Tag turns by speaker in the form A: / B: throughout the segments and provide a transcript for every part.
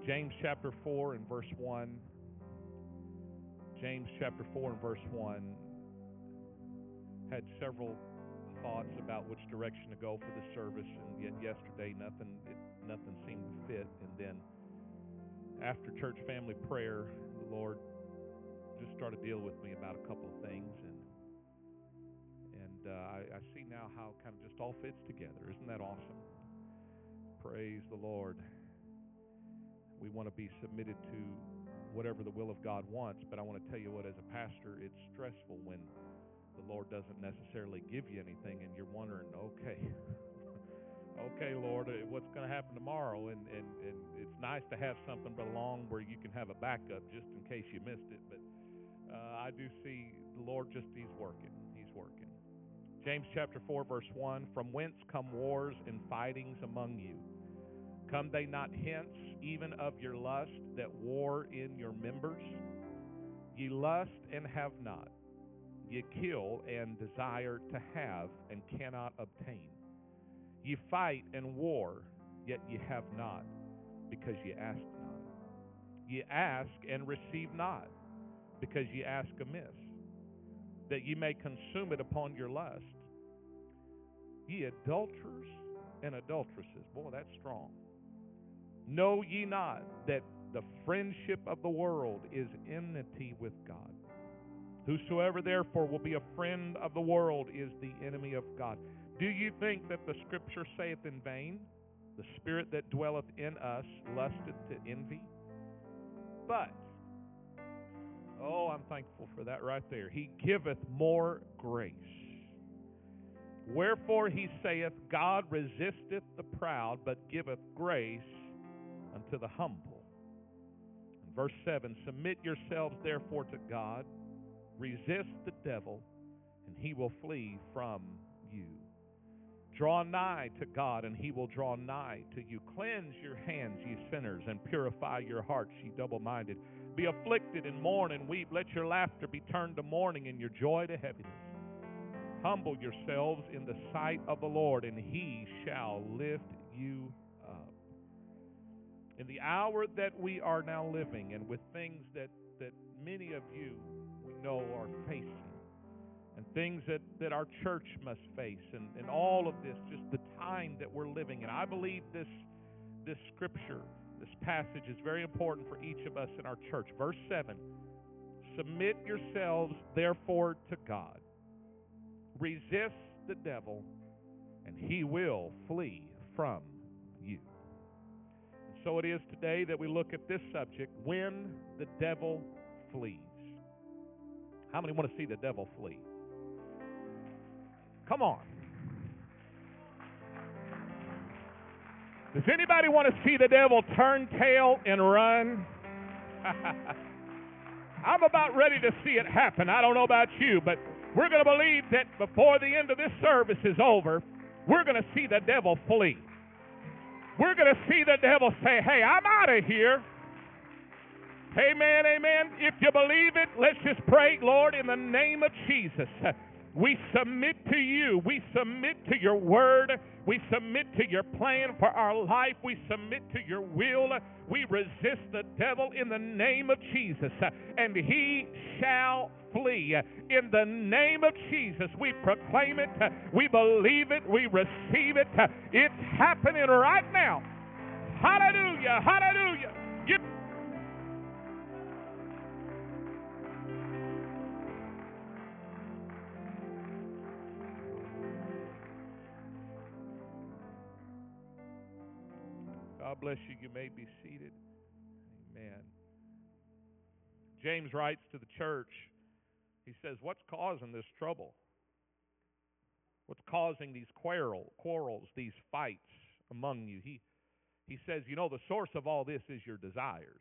A: James chapter 4 and verse 1. James chapter 4 and verse 1 had several thoughts about which direction to go for the service, and yet yesterday nothing seemed to fit. And then after church family prayer, the Lord just started dealing with me about a couple of things, and I see now how it kind of just all fits together. Isn't that awesome? Praise the Lord. We want to be submitted to whatever the will of God wants, but I want to tell you what, as a pastor, it's stressful when the Lord doesn't necessarily give you anything and you're wondering, okay, Lord, what's going to happen tomorrow? And it's nice to have something along where you can have a backup just in case you missed it, but I do see the Lord He's working. He's working. James chapter 4, verse 1, from whence come wars and fightings among you? Come they not hence, even of your lust that war in your members? Ye lust and have not. Ye kill and desire to have and cannot obtain. Ye fight and war, yet ye have not, because ye ask not. Ye ask and receive not, because ye ask amiss, that ye may consume it upon your lust. Ye adulterers and adulteresses. Boy, that's strong. Know ye not that the friendship of the world is enmity with God? Whosoever therefore will be a friend of the world is the enemy of God. Do you think that the Scripture saith in vain, the Spirit that dwelleth in us lusteth to envy? But, oh, I'm thankful for that right there. He giveth more grace. Wherefore he saith, God resisteth the proud, but giveth grace unto the humble. And verse 7, submit yourselves therefore to God, resist the devil, and he will flee from you. Draw nigh to God, and he will draw nigh to you. Cleanse your hands, ye sinners, and purify your hearts, ye double-minded. Be afflicted and mourn and weep. Let your laughter be turned to mourning and your joy to heaviness. Humble yourselves in the sight of the Lord, and he shall lift you up. In the hour that we are now living, and with things that many of you we know are facing, and things that our church must face, and all of this, just the time that we're living in, I believe this scripture, this passage is very important for each of us in our church. Verse 7, submit yourselves therefore to God. Resist the devil, and he will flee from you. And so it is today that we look at this subject, when the devil flees. How many want to see the devil flee? Come on. Does anybody want to see the devil turn tail and run? I'm about ready to see it happen. I don't know about you, but we're going to believe that before the end of this service is over, we're going to see the devil flee. We're going to see the devil say, hey, I'm out of here. Amen, amen. If you believe it, let's just pray. Lord, in the name of Jesus, we submit to you. We submit to your word. We submit to your plan for our life. We submit to your will. We resist the devil in the name of Jesus, and he shall flee. In the name of Jesus, we proclaim it. We believe it. We receive it. It's happening right now. Hallelujah. Hallelujah. God bless you. You may be seated. Amen. James writes to the church. He says, what's causing this trouble? What's causing these quarrels, these fights among you? He says, you know, the source of all this is your desires.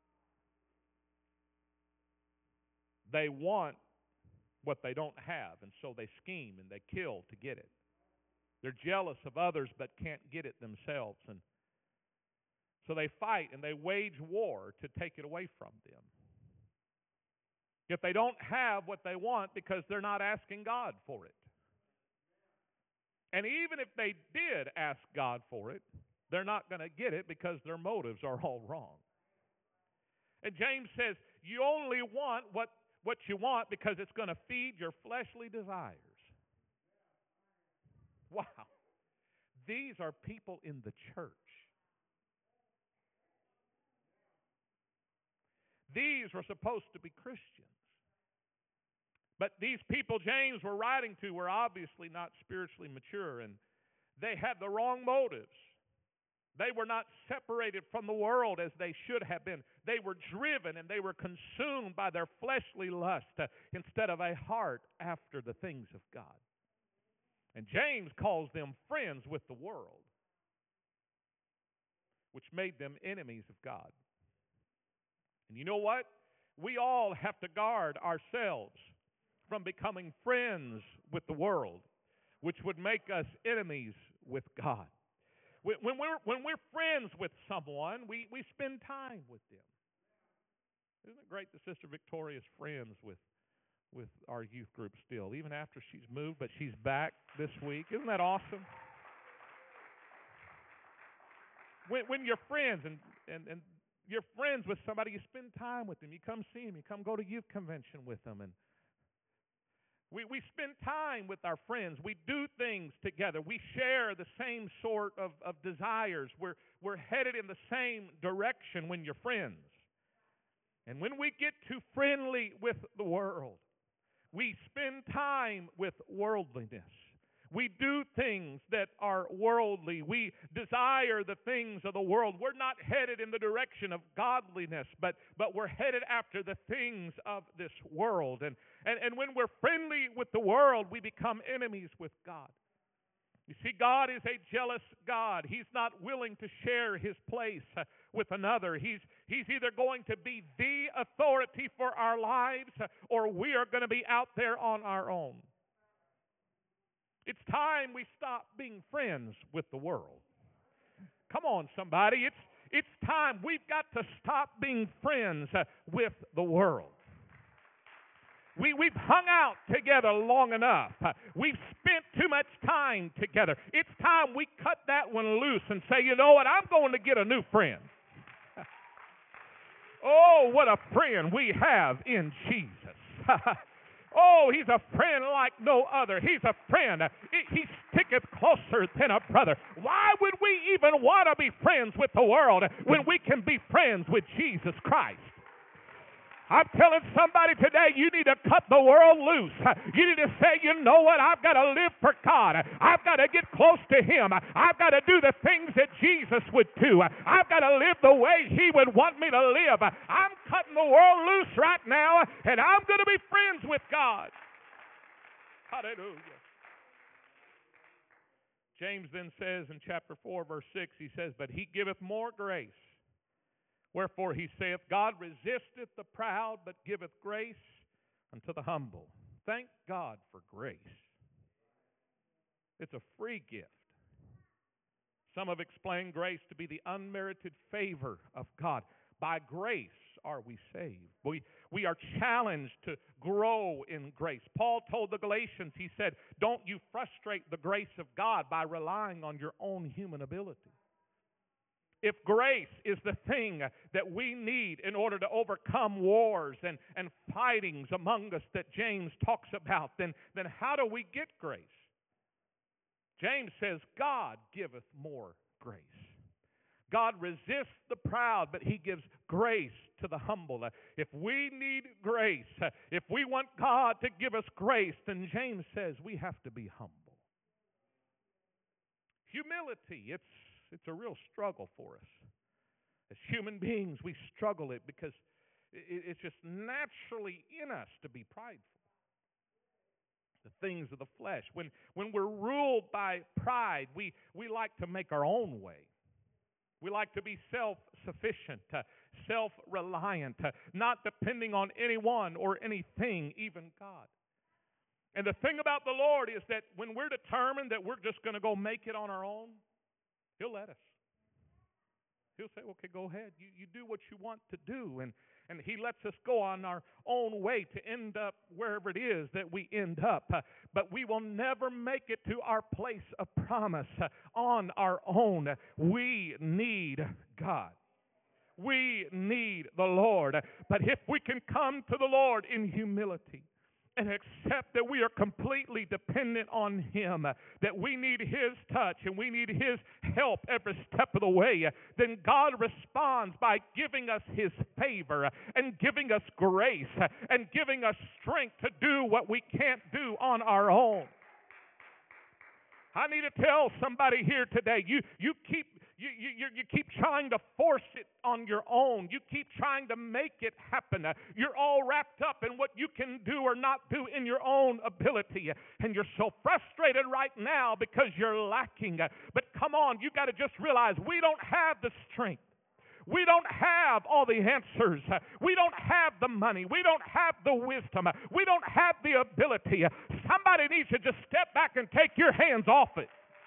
A: They want what they don't have, and so they scheme and they kill to get it. They're jealous of others but can't get it themselves, and so they fight and they wage war to take it away from them. Yet they don't have what they want because they're not asking God for it. And even if they did ask God for it, they're not going to get it because their motives are all wrong. And James says, you only want what you want because it's going to feed your fleshly desires. Wow. These are people in the church. These were supposed to be Christians. But these people James were writing to were obviously not spiritually mature, and they had the wrong motives. They were not separated from the world as they should have been. They were driven and they were consumed by their fleshly lust instead of a heart after the things of God. And James calls them friends with the world, which made them enemies of God. And you know what? We all have to guard ourselves from becoming friends with the world, which would make us enemies with God. When we're friends with someone, we spend time with them. Isn't it great that Sister Victoria's friends with our youth group still, even after she's moved, but she's back this week? Isn't that awesome? When you're friends and you're friends with somebody, you spend time with them. You come see them. You come go to youth convention with them. And we spend time with our friends. We do things together. We share the same sort of desires. We're headed in the same direction when you're friends. And when we get too friendly with the world, we spend time with worldliness. We do things that are worldly. We desire the things of the world. We're not headed in the direction of godliness, but we're headed after the things of this world. And when we're friendly with the world, we become enemies with God. You see, God is a jealous God. He's not willing to share His place with another. He's either going to be the authority for our lives, or we are going to be out there on our own. It's time we stop being friends with the world. Come on, somebody. It's time. We've got to stop being friends with the world. We've hung out together long enough. We've spent too much time together. It's time we cut that one loose and say, you know what, I'm going to get a new friend. Oh, what a friend we have in Jesus. Oh, He's a friend like no other. He's a friend. He sticketh closer than a brother. Why would we even want to be friends with the world when we can be friends with Jesus Christ? I'm telling somebody today, you need to cut the world loose. You need to say, you know what, I've got to live for God. I've got to get close to Him. I've got to do the things that Jesus would do. I've got to live the way He would want me to live. I'm cutting the world loose right now, and I'm going to be friends with God. Hallelujah. James then says in chapter 4, verse 6, he says, but He giveth more grace. Wherefore He saith, God resisteth the proud, but giveth grace unto the humble. Thank God for grace. It's a free gift. Some have explained grace to be the unmerited favor of God. By grace are we saved. We are challenged to grow in grace. Paul told the Galatians, he said, don't you frustrate the grace of God by relying on your own human ability. If grace is the thing that we need in order to overcome wars and fightings among us that James talks about, then how do we get grace? James says, God giveth more grace. God resists the proud, but He gives grace to the humble. If we need grace, if we want God to give us grace, then James says we have to be humble. Humility, it's a real struggle for us. As human beings, we struggle it because it's just naturally in us to be prideful. The things of the flesh. When we're ruled by pride, we like to make our own way. We like to be self-sufficient, self-reliant, not depending on anyone or anything, even God. And the thing about the Lord is that when we're determined that we're just going to go make it on our own, He'll let us. He'll say, okay, go ahead. You do what you want to do. And He lets us go on our own way to end up wherever it is that we end up. But we will never make it to our place of promise on our own. We need God. We need the Lord. But if we can come to the Lord in humility and accept that we are completely dependent on Him, that we need His touch and we need His help every step of the way, then God responds by giving us His favor and giving us grace and giving us strength to do what we can't do on our own. I need to tell somebody here today, you keep trying to force it on your own. You keep trying to make it happen. You're all wrapped up in what you can do or not do in your own ability. And you're so frustrated right now because you're lacking. But come on, you got to just realize we don't have the strength. We don't have all the answers. We don't have the money. We don't have the wisdom. We don't have the ability. Somebody needs to just step back and take your hands off it.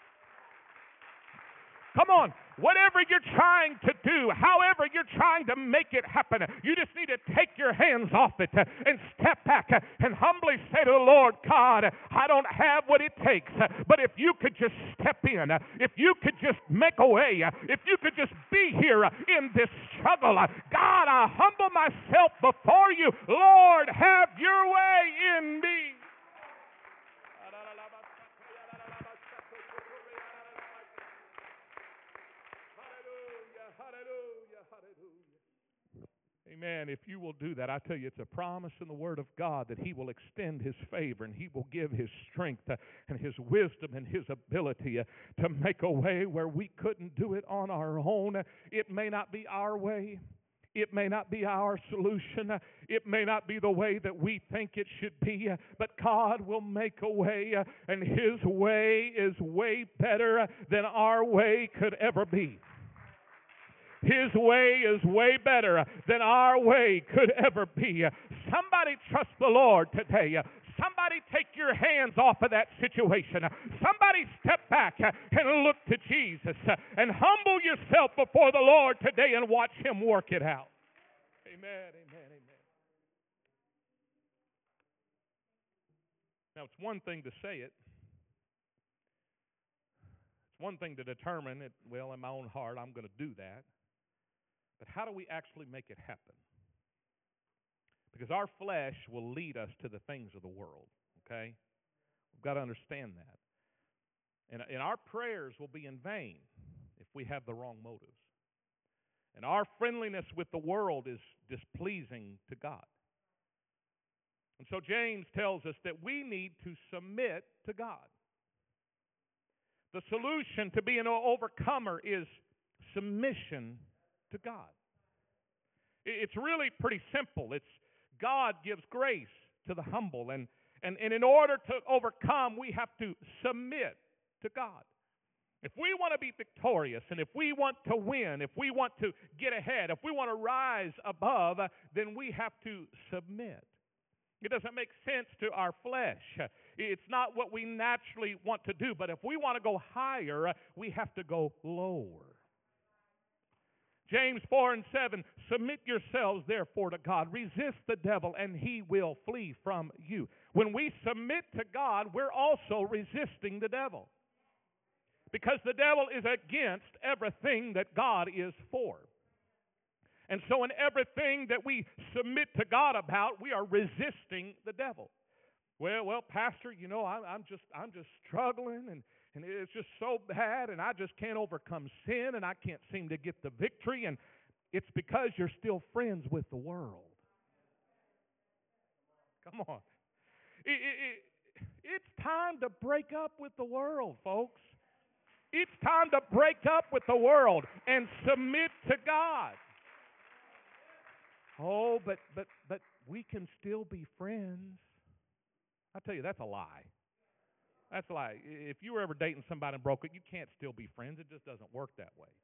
A: Come on. Whatever you're trying to do, however you're trying to make it happen, you just need to take your hands off it and step back and humbly say to the Lord, God, I don't have what it takes, but if you could just step in, if you could just make a way, if you could just be here in this struggle, God, I humble myself before you. Lord, have your way in me. Amen. If you will do that, I tell you, it's a promise in the Word of God that He will extend His favor and He will give His strength and His wisdom and His ability to make a way where we couldn't do it on our own. It may not be our way. It may not be our solution. It may not be the way that we think it should be, but God will make a way, and His way is way better than our way could ever be. His way is way better than our way could ever be. Somebody trust the Lord today. Somebody take your hands off of that situation. Somebody step back and look to Jesus and humble yourself before the Lord today and watch Him work it out. Amen, amen, amen. Now, it's one thing to say it. It's one thing to determine it, well, in my own heart, I'm going to do that. But how do we actually make it happen? Because our flesh will lead us to the things of the world, okay? We've got to understand that. And our prayers will be in vain if we have the wrong motives. And our friendliness with the world is displeasing to God. And so James tells us that we need to submit to God. The solution to being an overcomer is submission to God. It's really pretty simple. It's God gives grace to the humble, and in order to overcome, we have to submit to God. If we want to be victorious, and if we want to win, if we want to get ahead, if we want to rise above, then we have to submit. It doesn't make sense to our flesh. It's not what we naturally want to do, but if we want to go higher, we have to go lower. James 4:7, submit yourselves therefore to God. Resist the devil and he will flee from you. When we submit to God, we're also resisting the devil. Because the devil is against everything that God is for. And so in everything that we submit to God about, we are resisting the devil. Well, Pastor, you know, I'm just struggling and it's just so bad, and I just can't overcome sin, and I can't seem to get the victory, and it's because you're still friends with the world. Come on. It's time to break up with the world, folks. It's time to break up with the world and submit to God. Oh, but we can still be friends. I tell you, that's a lie. That's a lie. If you were ever dating somebody and broke it, you can't still be friends. It just doesn't work that way.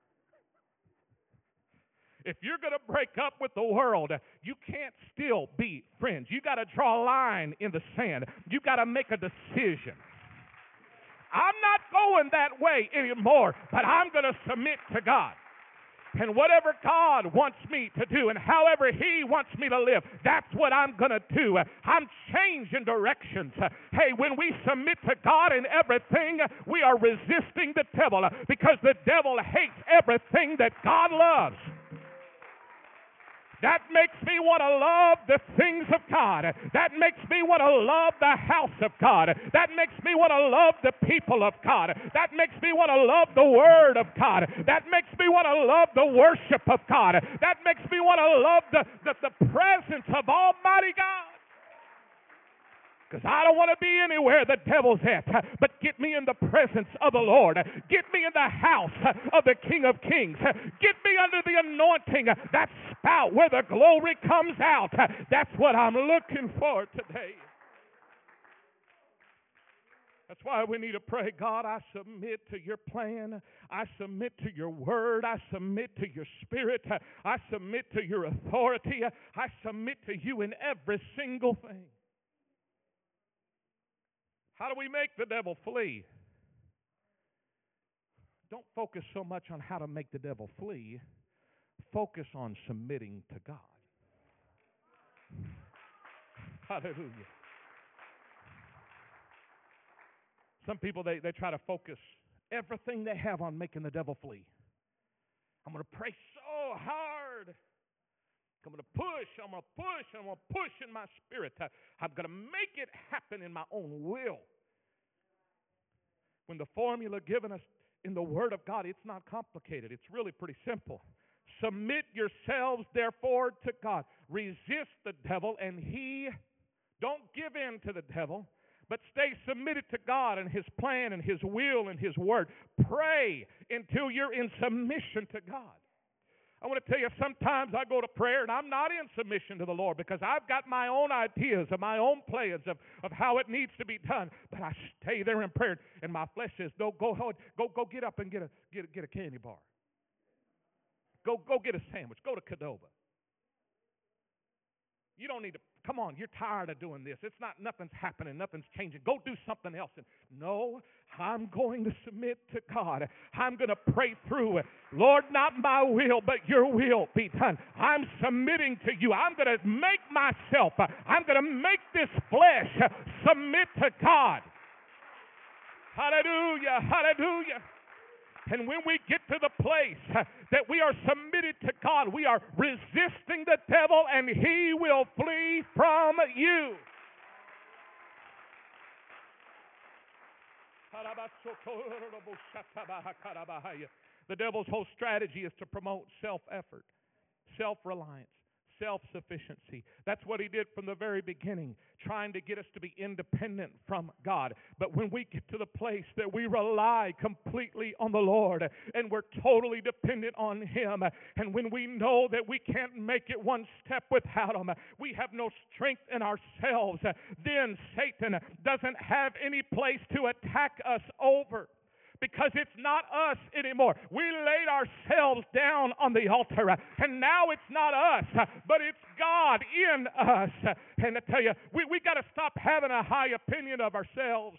A: If you're going to break up with the world, you can't still be friends. You got to draw a line in the sand. You got to make a decision. I'm not going that way anymore, but I'm going to submit to God. And whatever God wants me to do and however He wants me to live, that's what I'm going to do. I'm changing directions. Hey, when we submit to God in everything, we are resisting the devil because the devil hates everything that God loves. That makes me want to love the things of God. That makes me want to love the house of God. That makes me want to love the people of God. That makes me want to love the Word of God. That makes me want to love the worship of God. That makes me want to love the presence of Almighty God. Because I don't want to be anywhere the devil's at, but get me in the presence of the Lord. Get me in the house of the King of Kings. Get me under the anointing, that spout where the glory comes out. That's what I'm looking for today. That's why we need to pray, God, I submit to your plan. I submit to your word. I submit to your spirit. I submit to your authority. I submit to you in every single thing. How do we make the devil flee? Don't focus so much on how to make the devil flee. Focus on submitting to God. Hallelujah. Some people, they try to focus everything they have on making the devil flee. I'm going to pray so hard. I'm going to push, I'm going to push in my spirit. I'm going to make it happen in my own will. When the formula given us in the Word of God, it's not complicated. It's really pretty simple. Submit yourselves, therefore, to God. Resist the devil, and don't give in to the devil, but stay submitted to God and His plan and His will and His Word. Pray until you're in submission to God. I want to tell you, sometimes I go to prayer and I'm not in submission to the Lord because I've got my own ideas and my own plans of how it needs to be done. But I stay there in prayer, and my flesh says, "No, go get up and get a candy bar. Go get a sandwich. Go to Qdoba. You don't need to. Come on, you're tired of doing this. It's not, nothing's happening, nothing's changing. Go do something else." And no, I'm going to submit to God. I'm going to pray through it. Lord, not my will, but your will be done. I'm submitting to you. I'm going to make myself, I'm going to make this flesh submit to God. Hallelujah, hallelujah. And when we get to the place that we are submitted to God, we are resisting the devil, and he will flee from you. The devil's whole strategy is to promote self-effort, self-reliance, self-sufficiency. That's what he did from the very beginning, trying to get us to be independent from God. But when we get to the place that we rely completely on the Lord and we're totally dependent on Him, and when we know that we can't make it one step without Him, we have no strength in ourselves, then Satan doesn't have any place to attack us over. Because it's not us anymore. We laid ourselves down on the altar, and now it's not us, but it's God in us. And I tell you, we got to stop having a high opinion of ourselves.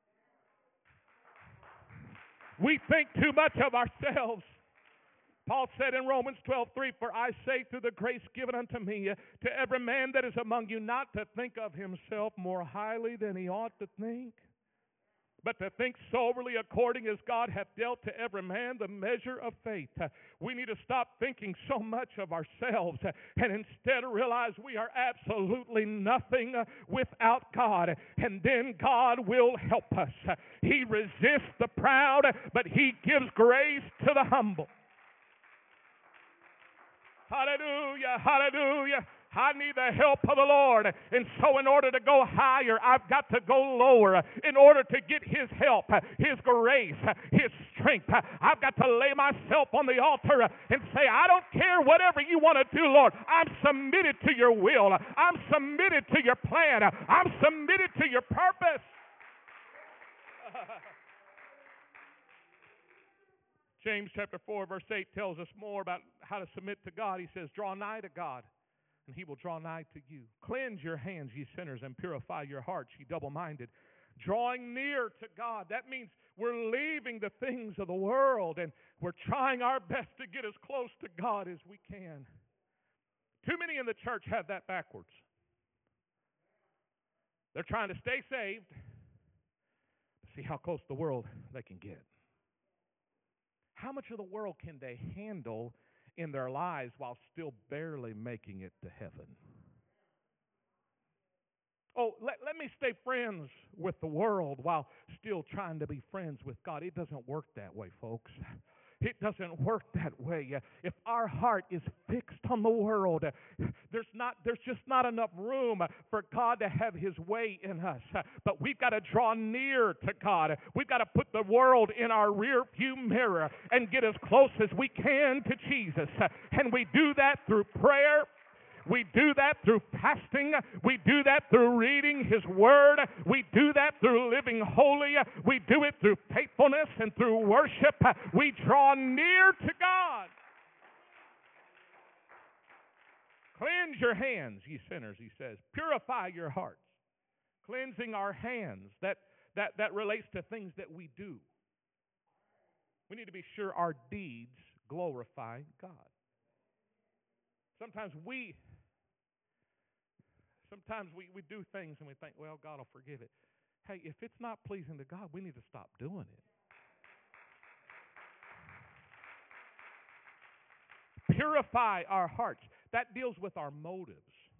A: We think too much of ourselves. Paul said in Romans 12:3, "For I say through the grace given unto me, to every man that is among you, not to think of himself more highly than he ought to think, but to think soberly according as God hath dealt to every man the measure of faith." We need to stop thinking so much of ourselves and instead realize we are absolutely nothing without God. And then God will help us. He resists the proud, but He gives grace to the humble. Hallelujah, hallelujah. I need the help of the Lord. And so in order to go higher, I've got to go lower. In order to get His help, His grace, His strength, I've got to lay myself on the altar and say, I don't care whatever you want to do, Lord. I'm submitted to your will. I'm submitted to your plan. I'm submitted to your purpose. James chapter 4, verse 8 tells us more about how to submit to God. He says, "Draw nigh to God, and He will draw nigh to you. Cleanse your hands, ye sinners, and purify your hearts, ye double-minded." Drawing near to God, that means we're leaving the things of the world, and we're trying our best to get as close to God as we can. Too many in the church have that backwards. They're trying to stay saved, see how close to the world they can get. How much of the world can they handle in their lives while still barely making it to heaven. Oh, let me stay friends with the world while still trying to be friends with God. It doesn't work that way, folks. It doesn't work that way. If our heart is fixed on the world, there's just not enough room for God to have His way in us. But we've got to draw near to God. We've got to put the world in our rear view mirror and get as close as we can to Jesus. And we do that through prayer. We do that through fasting. We do that through reading His Word. We do that through living holy. We do it through faithfulness and through worship. We draw near to God. Cleanse your hands, ye sinners, He says. Purify your hearts. Cleansing our hands, that relates to things that we do. We need to be sure our deeds glorify God. Sometimes we do things and we think, well, God will forgive it. Hey, if it's not pleasing to God, we need to stop doing it. Purify our hearts. That deals with our motives.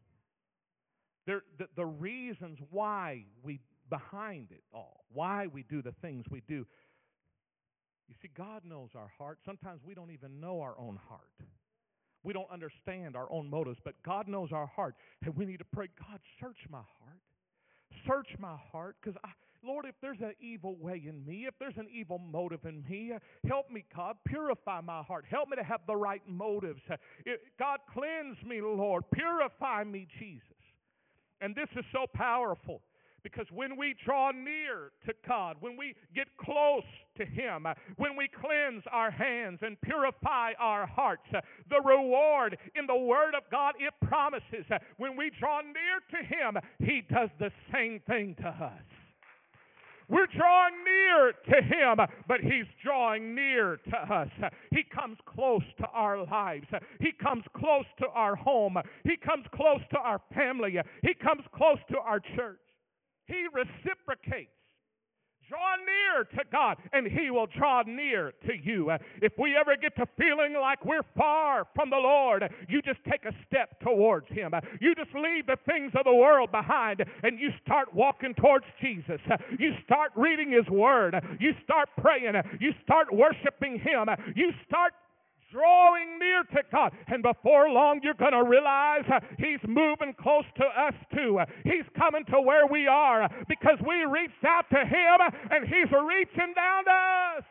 A: The reasons why behind it all, why we do the things we do. You see, God knows our heart. Sometimes we don't even know our own heart. We don't understand our own motives, but God knows our heart. And we need to pray, God, search my heart. Search my heart, because, Lord, if there's an evil way in me, if there's an evil motive in me, help me, God. Purify my heart. Help me to have the right motives. God, cleanse me, Lord. Purify me, Jesus. And this is so powerful. Because when we draw near to God, when we get close to Him, when we cleanse our hands and purify our hearts, the reward in the Word of God, it promises when we draw near to Him, He does the same thing to us. We're drawing near to Him, but He's drawing near to us. He comes close to our lives. He comes close to our home. He comes close to our family. He comes close to our church. He reciprocates. Draw near to God, and He will draw near to you. If we ever get to feeling like we're far from the Lord, you just take a step towards Him. You just leave the things of the world behind, and you start walking towards Jesus. You start reading His Word. You start praying. You start worshiping Him. You start drawing near to God. And before long, you're going to realize He's moving close to us too. He's coming to where we are because we reached out to Him and He's reaching down to us.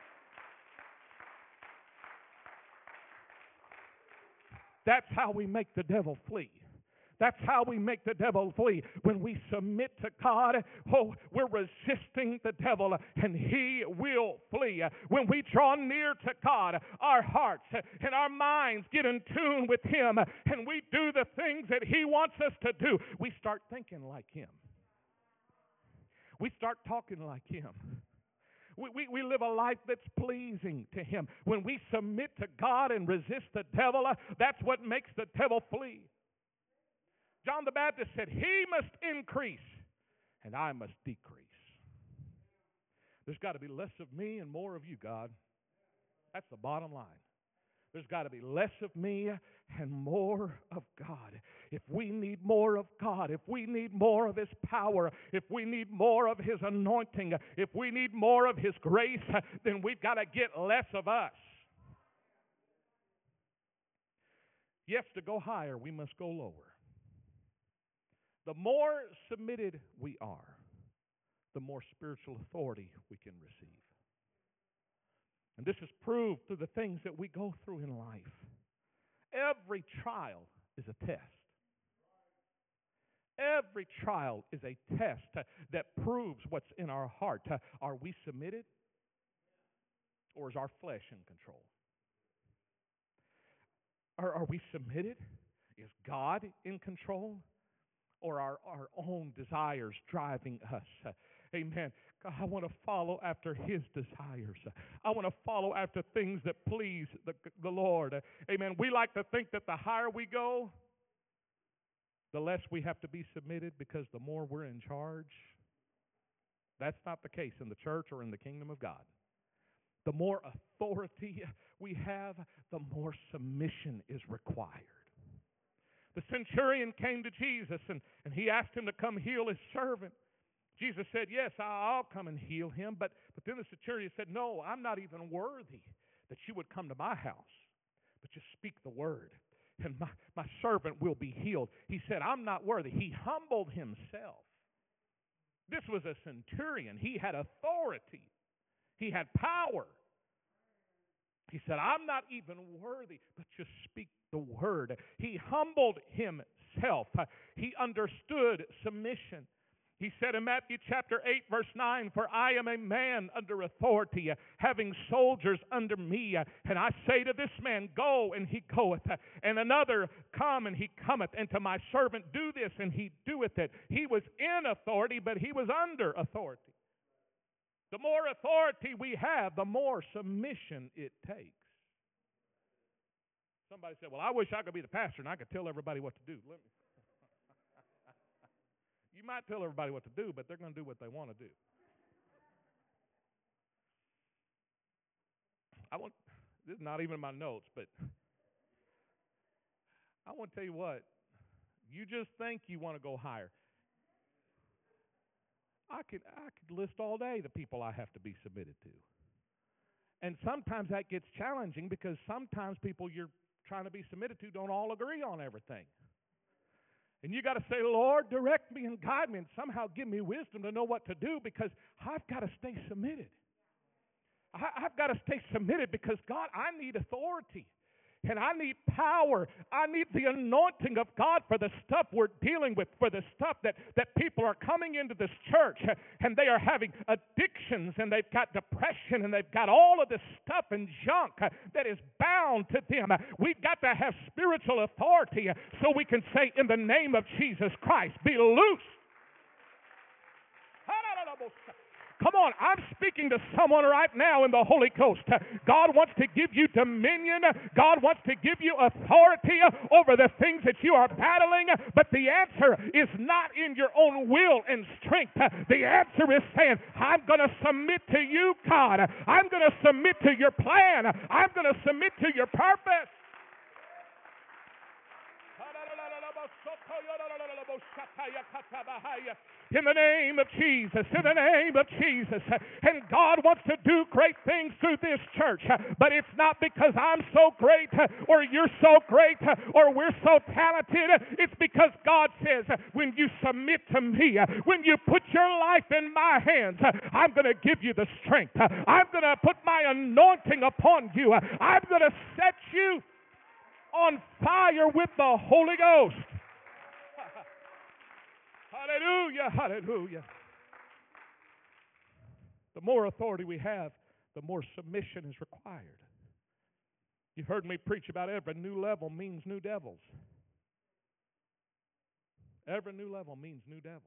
A: That's how we make the devil flee. That's how we make the devil flee. When we submit to God, we're resisting the devil and he will flee. When we draw near to God, our hearts and our minds get in tune with Him and we do the things that He wants us to do. We start thinking like Him. We start talking like Him. We live a life that's pleasing to Him. When we submit to God and resist the devil, that's what makes the devil flee. John the Baptist said, He must increase and I must decrease. There's got to be less of me and more of you, God. That's the bottom line. There's got to be less of me and more of God. If we need more of God, if we need more of His power, if we need more of His anointing, if we need more of His grace, then we've got to get less of us. Yes, to go higher, we must go lower. The more submitted we are, the more spiritual authority we can receive. And this is proved through the things that we go through in life. Every trial is a test. Every trial is a test that proves what's in our heart. Are we submitted? Or is our flesh in control? Are we submitted? Is God in control? Or our own desires driving us? Amen. God, I want to follow after His desires. I want to follow after things that please the Lord. Amen. We like to think that the higher we go, the less we have to be submitted because the more we're in charge. That's not the case in the church or in the kingdom of God. The more authority we have, the more submission is required. The centurion came to Jesus and he asked him to come heal his servant. Jesus said, yes, I'll come and heal him. But then the centurion said, no, I'm not even worthy that you would come to my house. But just speak the word, and my servant will be healed. He said, I'm not worthy. He humbled himself. This was a centurion. He had authority. He had power. He said, I'm not even worthy, but just speak the word. He humbled himself. He understood submission. He said in Matthew chapter 8, verse 9, for I am a man under authority, having soldiers under me. And I say to this man, go, and he goeth. And another, come, and he cometh. And to my servant, do this, and he doeth it. He was in authority, but he was under authority. The more authority we have, the more submission it takes. Somebody said, well, I wish I could be the pastor and I could tell everybody what to do. You might tell everybody what to do, but they're going to do what they want to do. This is not even in my notes, but I want to tell you what. You just think you want to go higher. I could list all day the people I have to be submitted to. And sometimes that gets challenging because sometimes people you're trying to be submitted to don't all agree on everything. And you got to say, Lord, direct me and guide me and somehow give me wisdom to know what to do because I've got to stay submitted. I've got to stay submitted because, God, I need authority. And I need power. I need the anointing of God for the stuff we're dealing with, for the stuff that people are coming into this church and they are having addictions and they've got depression and they've got all of this stuff and junk that is bound to them. We've got to have spiritual authority so we can say, in the name of Jesus Christ, be loose. Come on, I'm speaking to someone right now in the Holy Ghost. God wants to give you dominion. God wants to give you authority over the things that you are battling. But the answer is not in your own will and strength. The answer is saying, I'm going to submit to you, God. I'm going to submit to your plan. I'm going to submit to your purpose. In the name of Jesus, in the name of Jesus. And God wants to do great things through this church. But it's not because I'm so great or you're so great or we're so talented. It's because God says, when you submit to me, when you put your life in my hands, I'm going to give you the strength. I'm going to put my anointing upon you. I'm going to set you on fire with the Holy Ghost. Hallelujah, hallelujah. The more authority we have, the more submission is required. You've heard me preach about every new level means new devils. Every new level means new devils.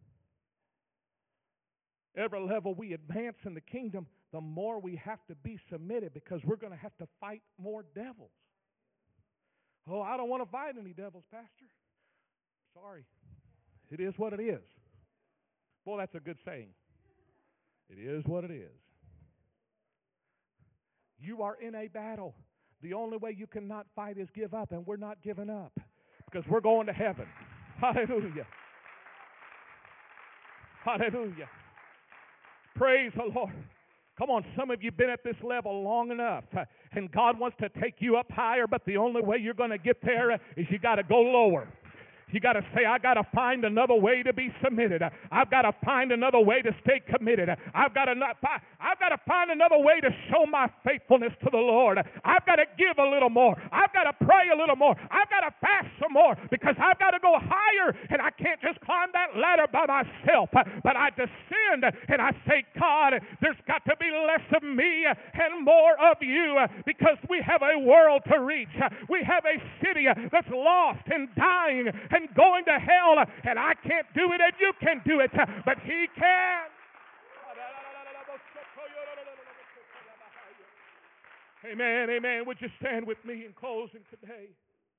A: Every level we advance in the kingdom, the more we have to be submitted because we're going to have to fight more devils. Oh, I don't want to fight any devils, Pastor. Sorry. It is what it is. Boy, that's a good saying. It is what it is. You are in a battle. The only way you cannot fight is give up, and we're not giving up because we're going to heaven. Hallelujah. Hallelujah. Praise the Lord. Come on, some of you have been at this level long enough, and God wants to take you up higher, but the only way you're going to get there is you got to go lower. You got to say, I got to find another way to be submitted. I've got to find another way to stay committed. I've got to find another way to show my faithfulness to the Lord. I've got to give a little more. I've got to pray a little more. I've got to fast some more because I've got to go higher, and I can't just climb that ladder by myself. But I descend and I say, God, there's got to be less of me and more of you because we have a world to reach. We have a city that's lost and dying and going to hell, and I can't do it, and you can do it, but He can. Amen, amen. Would you stand with me in closing today?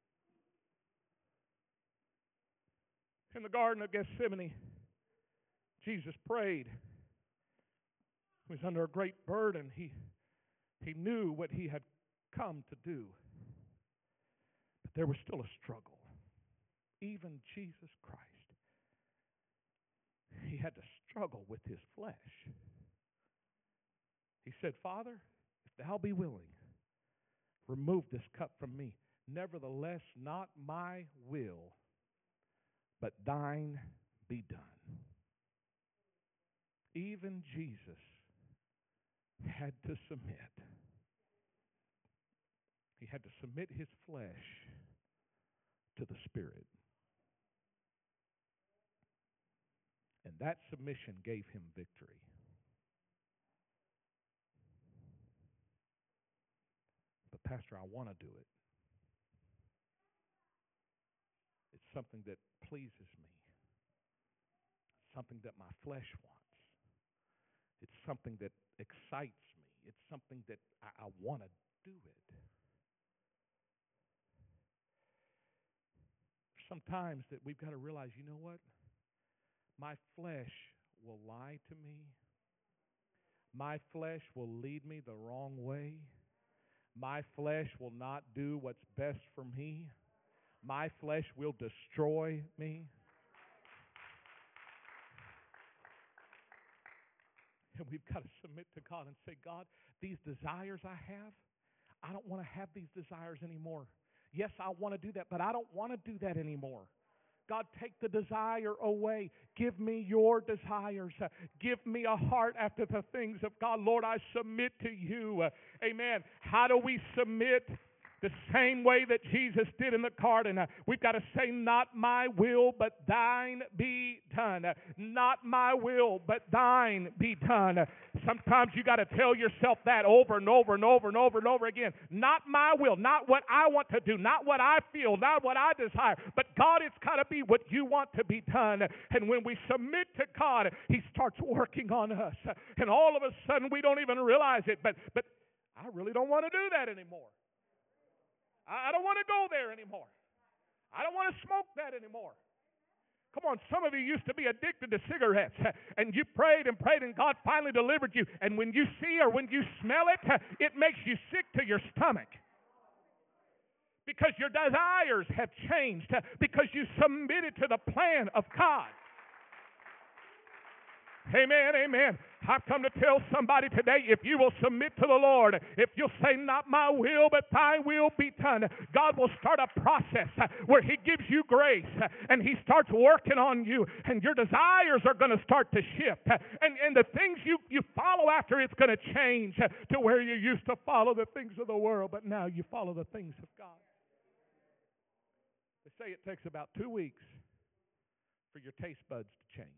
A: In the Garden of Gethsemane, Jesus prayed. He was under a great burden. He He knew what he had come to do. But there was still a struggle. Even Jesus Christ, he had to struggle with his flesh. He said, Father, if thou be willing, remove this cup from me. Nevertheless, not my will, but thine be done. Even Jesus had to submit. He had to submit his flesh to the Spirit. And that submission gave him victory. But Pastor, I want to do it. It's something that pleases me. It's something that my flesh wants. It's something that excites me. It's something that I want to do it. Sometimes that we've got to realize, you know what? My flesh will lie to me. My flesh will lead me the wrong way. My flesh will not do what's best for me. My flesh will destroy me. And we've got to submit to God and say, God, these desires I have, I don't want to have these desires anymore. Yes, I want to do that, but I don't want to do that anymore. God, take the desire away. Give me your desires. Give me a heart after the things of God. Lord, I submit to you. Amen. How do we submit? The same way that Jesus did in the garden. We've got to say, not my will, but thine be done. Not my will, but thine be done. Sometimes you got to tell yourself that over and over and over and over and over again. Not my will, not what I want to do, not what I feel, not what I desire. But God, it's got to be what you want to be done. And when we submit to God, He starts working on us. And all of a sudden, we don't even realize it. But I really don't want to do that anymore. I don't want to go there anymore. I don't want to smoke that anymore. Come on, some of you used to be addicted to cigarettes, and you prayed and prayed, and God finally delivered you. And when you see or when you smell it, it makes you sick to your stomach. Because your desires have changed, because you submitted to the plan of God. Amen, amen. I've come to tell somebody today, if you will submit to the Lord, if you'll say, not my will, but thy will be done, God will start a process where He gives you grace, and He starts working on you, and your desires are going to start to shift, and the things you follow after, it's going to change to where you used to follow the things of the world, but now you follow the things of God. They say it takes about 2 weeks for your taste buds to change.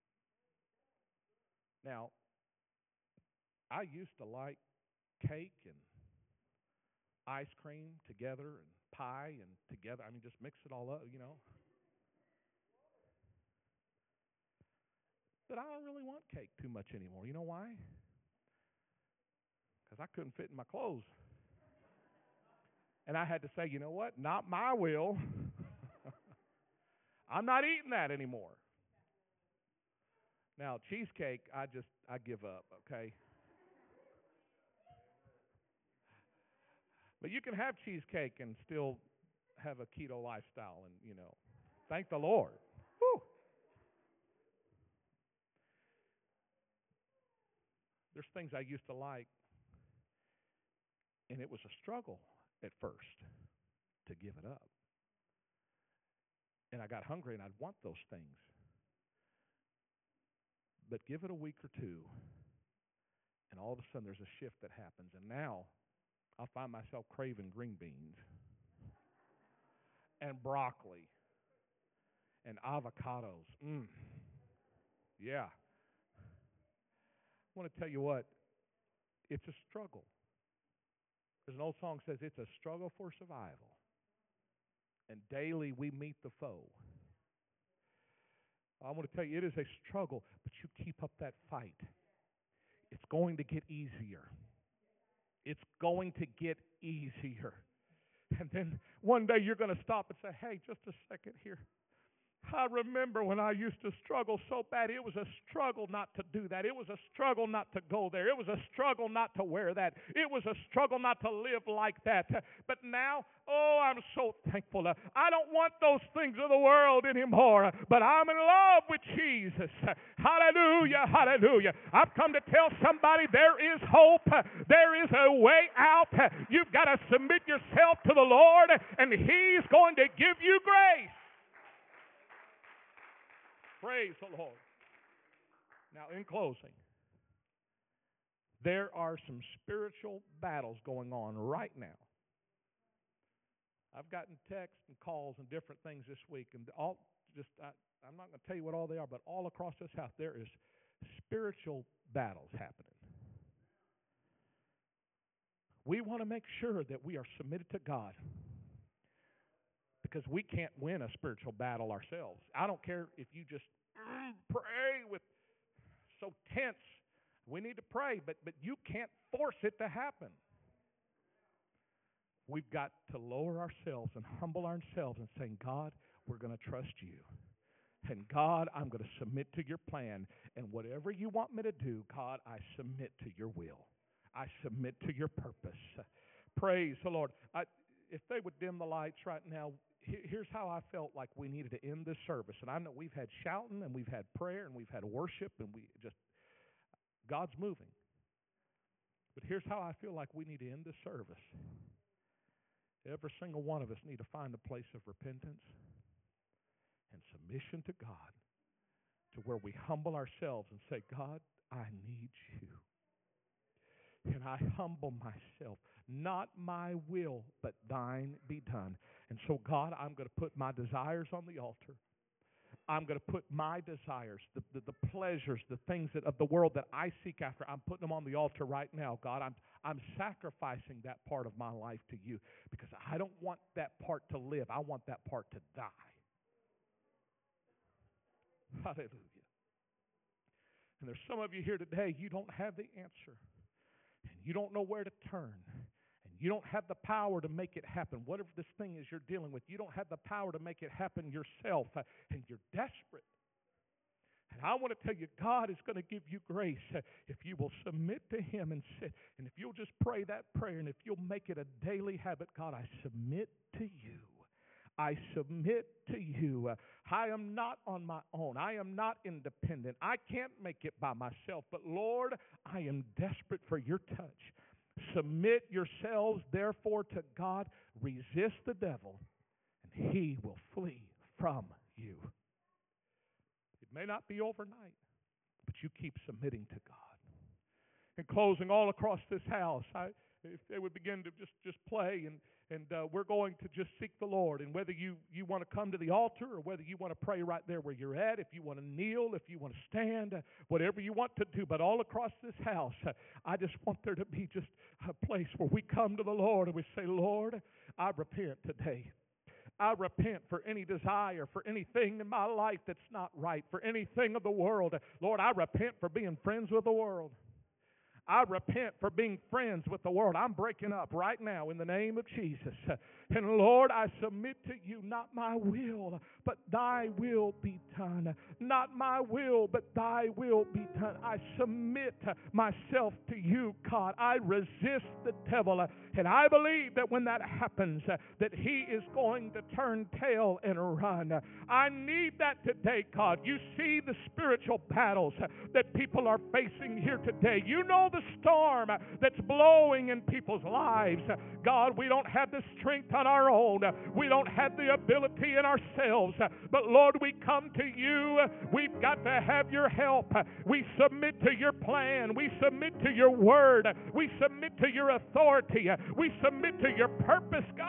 A: Now, I used to like cake and ice cream together and pie and together. I mean, just mix it all up, you know. But I don't really want cake too much anymore. You know why? Because I couldn't fit in my clothes. And I had to say, you know what? Not my will. I'm not eating that anymore. Now, cheesecake, I give up, okay? But you can have cheesecake and still have a keto lifestyle and, you know, thank the Lord. Whew. There's things I used to like, and it was a struggle at first to give it up. And I got hungry, and I'd want those things. But give it a week or two, and all of a sudden there's a shift that happens. And now I'll find myself craving green beans and broccoli and avocados. Yeah. I want to tell you what, it's a struggle. There's an old song that says it's a struggle for survival. And daily we meet the foe. I want to tell you, it is a struggle, but you keep up that fight. It's going to get easier. It's going to get easier. And then one day you're going to stop and say, hey, just a second here. I remember when I used to struggle so bad. It was a struggle not to do that. It was a struggle not to go there. It was a struggle not to wear that. It was a struggle not to live like that. But now, oh, I'm so thankful. I don't want those things of the world anymore, but I'm in love with Jesus. Hallelujah, hallelujah. I've come to tell somebody there is hope. There is a way out. You've got to submit yourself to the Lord, and He's going to give you grace. Praise the Lord. Now, in closing, there are some spiritual battles going on right now. I've gotten texts and calls and different things this week, and I'm not going to tell you what all they are, but all across this house there is spiritual battles happening. We want to make sure that we are submitted to God, because we can't win a spiritual battle ourselves. I don't care if you just pray with so tense. We need to pray, but you can't force it to happen. We've got to lower ourselves and humble ourselves and say, God, we're going to trust you. And God, I'm going to submit to your plan. And whatever you want me to do, God, I submit to your will. I submit to your purpose. Praise the Lord. If they would dim the lights right now, here's how I felt like we needed to end this service. And I know we've had shouting and we've had prayer and we've had worship and God's moving. But here's how I feel like we need to end this service. Every single one of us need to find a place of repentance and submission to God, to where we humble ourselves and say, God, I need you. And I humble myself. Not my will, but thine be done. And so, God, I'm going to put my desires on the altar. I'm going to put my desires, the pleasures, the things of the world that I seek after, I'm putting them on the altar right now. God, I'm sacrificing that part of my life to you, because I don't want that part to live. I want that part to die. Hallelujah. And there's some of you here today, you don't have the answer. And you don't know where to turn. And you don't have the power to make it happen. Whatever this thing is you're dealing with, you don't have the power to make it happen yourself. And you're desperate. And I want to tell you, God is going to give you grace if you will submit to Him and sit. And if you'll just pray that prayer, and if you'll make it a daily habit, God, I submit to you. I submit to you. I am not on my own. I am not independent. I can't make it by myself. But Lord, I am desperate for your touch. Submit yourselves, therefore, to God. Resist the devil, and he will flee from you. It may not be overnight, but you keep submitting to God. In closing, all across this house, if they would begin to just play, and we're going to just seek the Lord. And whether you want to come to the altar, or whether you want to pray right there where you're at, if you want to kneel, if you want to stand, whatever you want to do. But all across this house, I just want there to be just a place where we come to the Lord and we say, Lord, I repent today. I repent for any desire, for anything in my life that's not right, for anything of the world. Lord, I repent for being friends with the world. I repent for being friends with the world. I'm breaking up right now in the name of Jesus. And Lord, I submit to you, not my will, but thy will be done. Not my will, but thy will be done. I submit myself to you, God. I resist the devil. And I believe that when that happens, that he is going to turn tail and run. I need that today, God. You see the spiritual battles that people are facing here today. You know the storm that's blowing in people's lives. God, we don't have the strength on our own. We don't have the ability in ourselves. But Lord, we come to you. We've got to have your help. We submit to your plan. We submit to your word. We submit to your authority. We submit to your purpose, God.